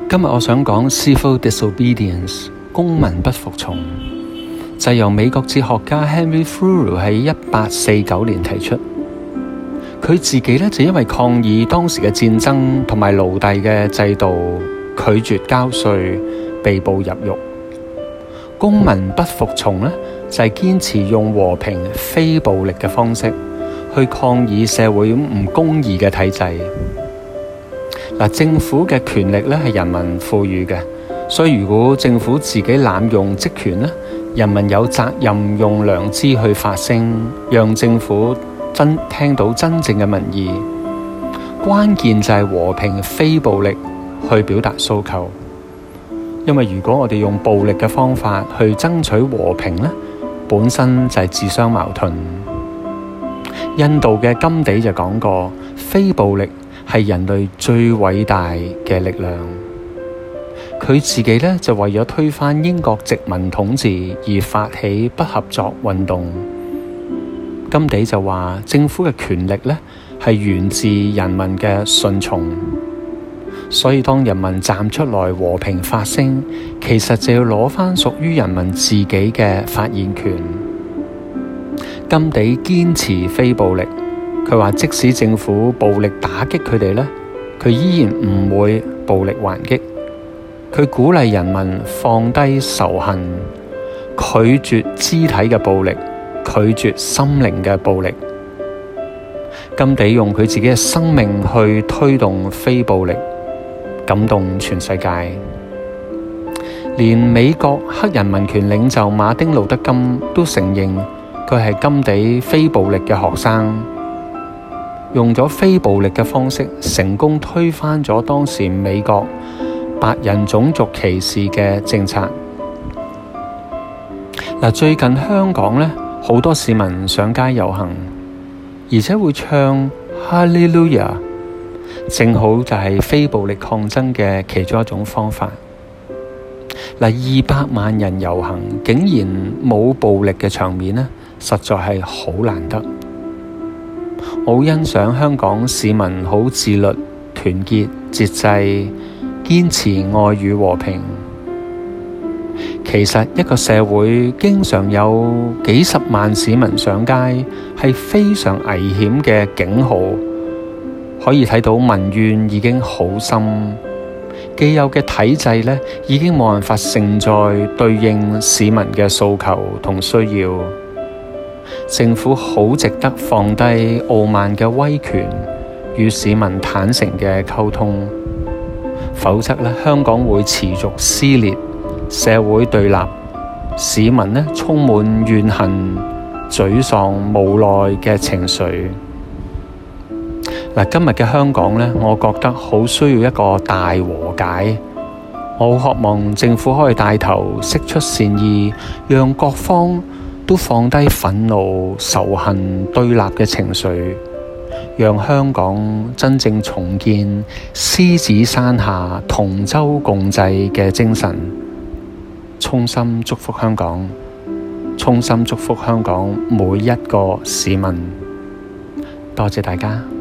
今日我想講 Civil Disobedience 公民不服從，就係由美國哲學家 Henry Thoreau 喺1849年提出。佢自己咧就因為抗議當時嘅戰爭同埋奴隸嘅制度，拒絕交稅，被捕入獄。公民不服從咧就係堅持用和平非暴力嘅方式去抗議社會唔公義嘅體制。政府嘅權力咧係人民賦予嘅，所以如果政府自己濫用職權咧，人民有責任用良知去發聲，讓政府聽到真正嘅民意。關鍵就係和平非暴力去表達訴求，因為如果我哋用暴力嘅方法去爭取和平咧，本身就係自相矛盾。印度嘅甘地就講過，非暴力係人類最偉大嘅力量。佢自己咧就為咗推翻英國殖民統治而發起不合作運動。甘地就話，政府嘅權力咧係源自人民嘅順從，所以當人民站出來和平發聲，其實就要攞翻屬於人民自己嘅發言權。甘地堅持非暴力，佢話即使政府暴力打擊佢哋咧，佢依然唔會暴力還擊。佢鼓勵人民放低仇恨，拒絕肢體嘅暴力，拒絕心靈嘅暴力。甘地用佢自己嘅生命去推動非暴力，感動全世界。連美國黑人民權領袖馬丁路德金都承認佢係甘地非暴力嘅學生，用咗非暴力嘅方式成功推翻咗當時美國白人種族歧視嘅政策。最近香港咧，好多市民上街遊行，而且會唱哈利路亞，正好就係非暴力抗爭嘅其中一種方法。200萬人遊行，竟然冇暴力嘅場面咧，實在係好難得。我好欣賞香港市民好自律、團結、節制，堅持愛與和平。其實一個社會經常有幾十萬市民上街，係非常危險嘅警號。可以睇到民怨已經好深，既有嘅體制咧已經冇辦法承載對應市民嘅訴求同需要。政府好值得放低傲慢嘅威權，與市民坦誠嘅溝通，否則咧香港會持續撕裂，社會對立，市民咧充滿怨恨、沮喪、無奈嘅情緒。今日嘅香港咧，我覺得好需要一個大和解。我好渴望政府可以帶頭釋出善意，讓各方都放低憤怒、仇恨、對立嘅情緒，讓香港真正重建獅子山下同舟共濟嘅精神。衷心祝福香港，衷心祝福香港每一個市民。多謝大家。